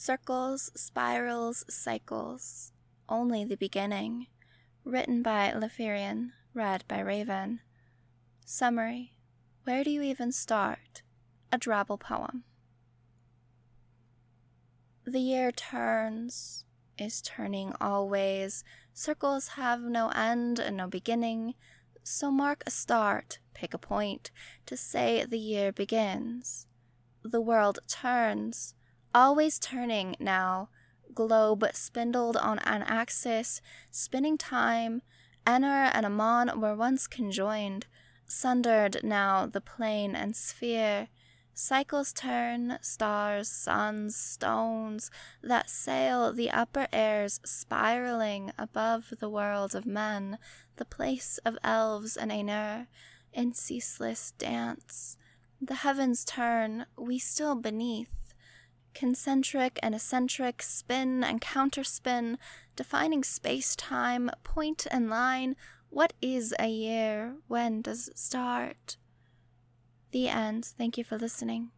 Circles, Spirals, Cycles, Only the Beginning. Written by Leferian, read by Raven. Summary: where do you even start? A Drabble poem. The year turns, is turning always. Circles have no end and no beginning. So mark a start, pick a point, to say the year begins. The world turns, always turning now, globe spindled on an axis, spinning time. Ener and Amon were once conjoined, sundered now the plane and sphere. Cycles turn, stars, suns, stones, that sail the upper airs, spiraling above the world of men, the place of elves and Aenir, in ceaseless dance. The heavens turn, we still beneath. Concentric and eccentric, spin and counterspin, defining space-time, point and line. What is a year? When does it start? The end. Thank you for listening.